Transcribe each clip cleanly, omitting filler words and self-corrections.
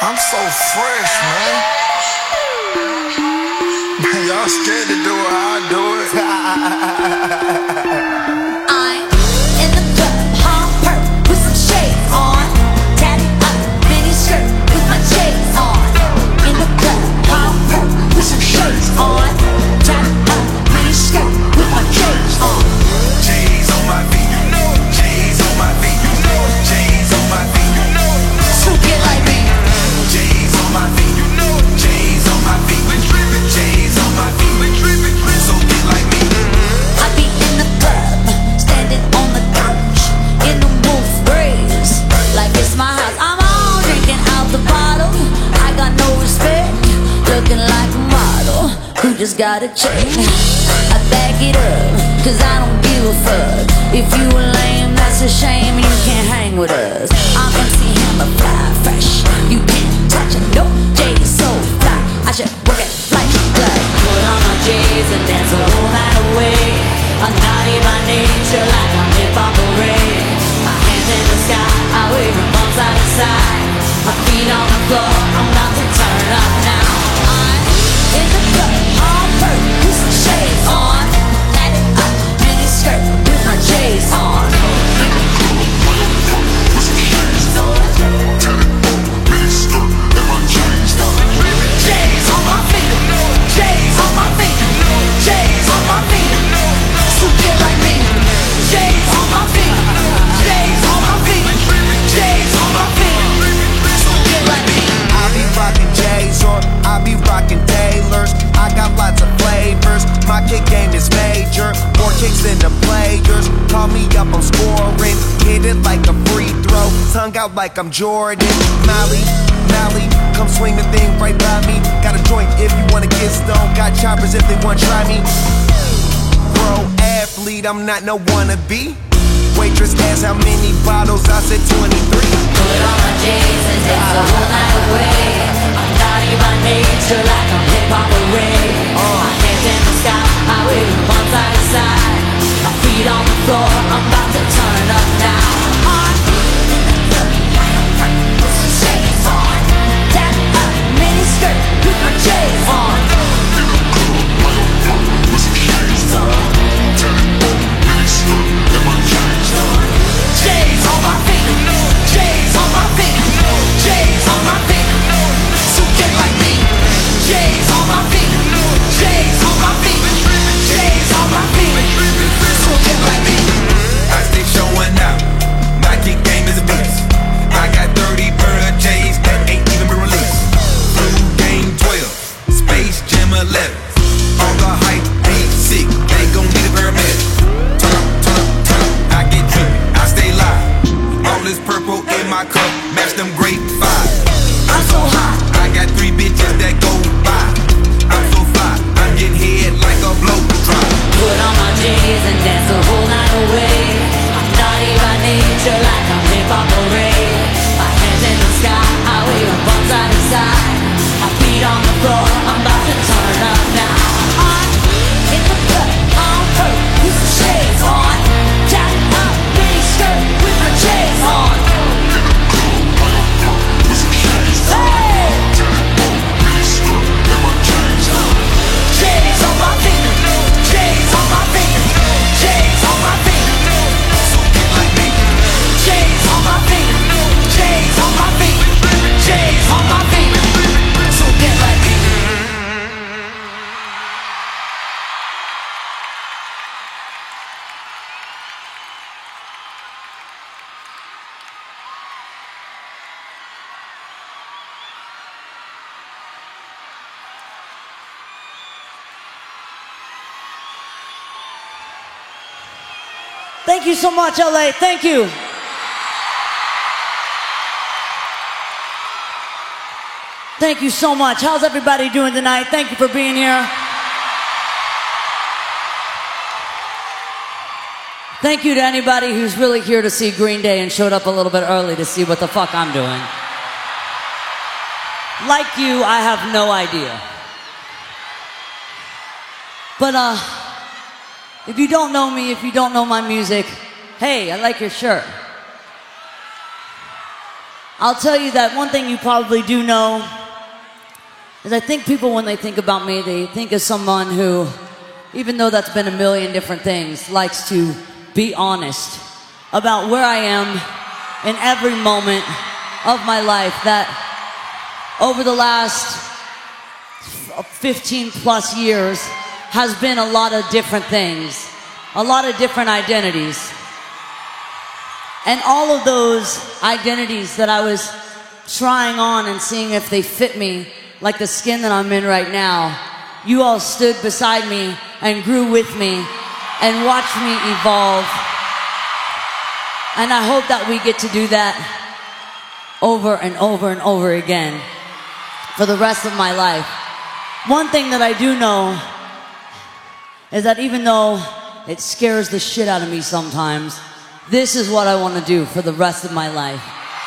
I'm so fresh, man. Man, y'all scared to do it how I do it. I'm in the club, hot purple with some shades on. Tatted up, mini skirt with my shades on. In the club, hot purple with some shades on. Tatted up, mini skirt with my shades on. J's on my feet, you know. J's on my feet, you know. J's on my feet, you know. So get like me. J's on my feet, you know. J's on my feet, we trippin'. J's on my feet, we trippin'. So get like me. I be in the club, standing on the couch, in the wolf braids, like it's my house. I'm all drinking out the bottle. I got no respect, looking like a model who just got a check. I back it up, cause I don't give a fuck. If you a lame, that's a shame, and you can't hang with us. I'm MC Hammer, fly fresh, you can't touch it. No, Jay is so fly, I should work at Flight Club. Put on my J's and dance the whole night away. I'm naughty by nature, like I'm hip-hop parade. My hands in the sky, I wave them from side to side. My feet on the floor, I'm about to turn up now. I'm in the club, all purple, with some shades on. Light it up, mini skirt with my J's on. J's on my feet, J's on my feet, J's on my feet. So get like me. J's on my feet, J's on my feet, J's on my feet. So get like me. I be rockin' J's or I be rockin' Taylors. I got lots of flavors. My kick game is major. More kicks than the players. Call me up, I'm scoring. Hit it like a free throw. Tongue out like I'm Jordan. Molly, come swing the thing right by me. Got a joint if you wanna get stoned. Got choppers if they wanna try me. Pro athlete, I'm not no wannabe. Waitress asked how many bottles, I said 23. Put on my J's and dance the whole night away. I'm naughty by nature, like I'm hip-hop parade. My hands in the sky, I wave them from side to side. My feet on the floor, I'm about to turn up now. I'm in the club, with some shades on. Tatted up, mini skirt with my J's on. J's on my feet, J's on my feet, J's on my feet. So get like me. J's on my feet, J's on my feet, J's on my feet. So get like me. I stick showing out. My kick game is a beast. I got 30 pair of J's that ain't even been released. Blue Game 12, Space Jam 11. All the hype ain't sick, they gon' need a permit. Turn up, turn up, turn up, I get drippy, I stay live. All this purple in my cup, match them grape 5. I'm so hot. I got 3 bitches that go by. I'm so fly, I'm getting head like a blow drop. Put on my J's and dance the whole night away. I'm naughty by nature, like I'm hip-hop parade. My hands in the sky, I wave them from side to side. My feet on the floor, I'm about to turn up now. I'm in the club, on purple, with some shades on. Tatted up, mini skirt with my J's on. Hey! J's on my feet, J's on my feet, J's on my feet. So get like me. J's on my feet, J's on my feet, J's on my feet. So get like me. Thank you so much, LA. Thank you. Thank you so much. How's everybody doing tonight? Thank you for being here. Thank you to anybody who's really here to see Green Day and showed up a little bit early to see what the fuck I'm doing. Like you, I have no idea. But if you don't know me, if you don't know my music, hey, I like your shirt. I'll tell you that one thing you probably do know is I think people, when they think about me, they think of someone who, even though that's been a million different things, likes to be honest about where I am in every moment of my life. That over the last 15 plus years has been a lot of different things, a lot of different identities. And all of those identities that I was trying on and seeing if they fit me, like the skin that I'm in right now, you all stood beside me and grew with me and watched me evolve. And I hope that we get to do that over and over and over again for the rest of my life. One thing that I do know is that even though it scares the shit out of me sometimes, this is what I want to do for the rest of my life.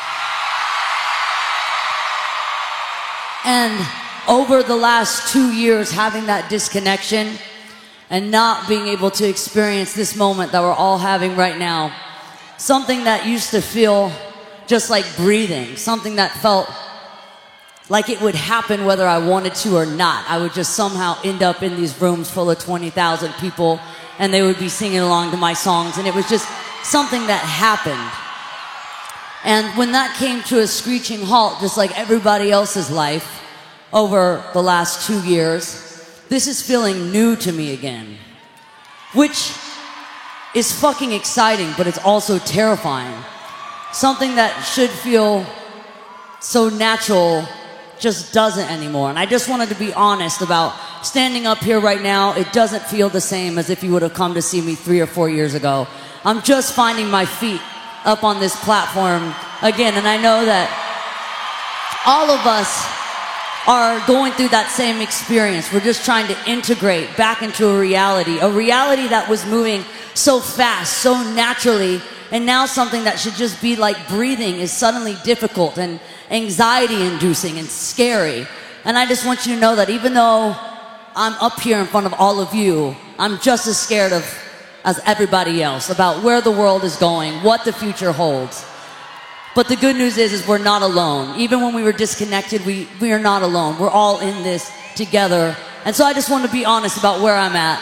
And over the last 2 years, having that disconnection and not being able to experience this moment that we're all having right now, something that used to feel just like breathing, something that felt like it would happen whether I wanted to or not. I would just somehow end up in these rooms full of 20,000 people and they would be singing along to my songs, and it was just something that happened. And when that came to a screeching halt, just like everybody else's life over the last 2 years, this is feeling new to me again, which is fucking exciting, but it's also terrifying. Something that should feel so natural just doesn't anymore. And I just wanted to be honest about standing up here right now. It doesn't feel the same as if you would have come to see me 3 or 4 years ago. I'm just finding my feet up on this platform again, and I know that all of us are going through that same experience. We're just trying to integrate back into a reality that was moving so fast, so naturally, and now something that should just be like breathing is suddenly difficult and anxiety-inducing and scary. And I just want you to know that even though I'm up here in front of all of you, I'm just as scared as everybody else about where the world is going, what the future holds. But the good news is we're not alone. Even when we were disconnected, we are not alone. We're all in this together. And so I just want to be honest about where I'm at.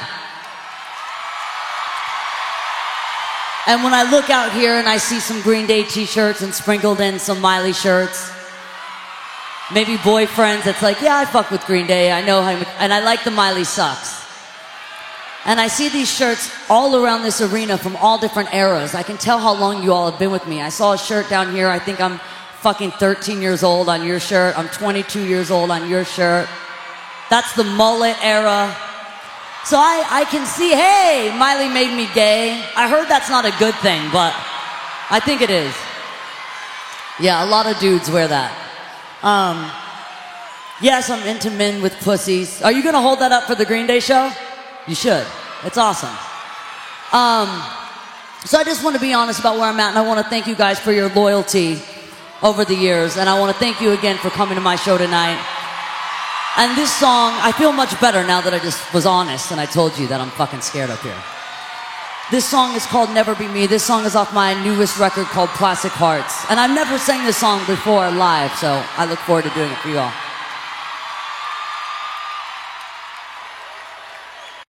And when I look out here and I see some Green Day t-shirts and sprinkled in some Miley shirts, maybe boyfriends, it's like, yeah, I fuck with Green Day. I know him, and I like the Miley Sucks. And I see these shirts all around this arena from all different eras. I can tell how long you all have been with me. I saw a shirt down here. I think I'm fucking 13 years old on your shirt. I'm 22 years old on your shirt. That's the mullet era. So I can see, hey, Miley made me gay. I heard that's not a good thing, but I think it is. Yeah, a lot of dudes wear that. Yes, I'm into men with pussies. Are you gonna hold that up for the Green Day show? You should. It's awesome. So I just want to be honest about where I'm at, and I want to thank you guys for your loyalty over the years, and I want to thank you again for coming to my show tonight. And this song, I feel much better now that I just was honest and I told you that I'm fucking scared up here. This song is called Never Be Me. This song is off my newest record called Plastic Hearts. And I've never sang this song before live, so I look forward to doing it for you all.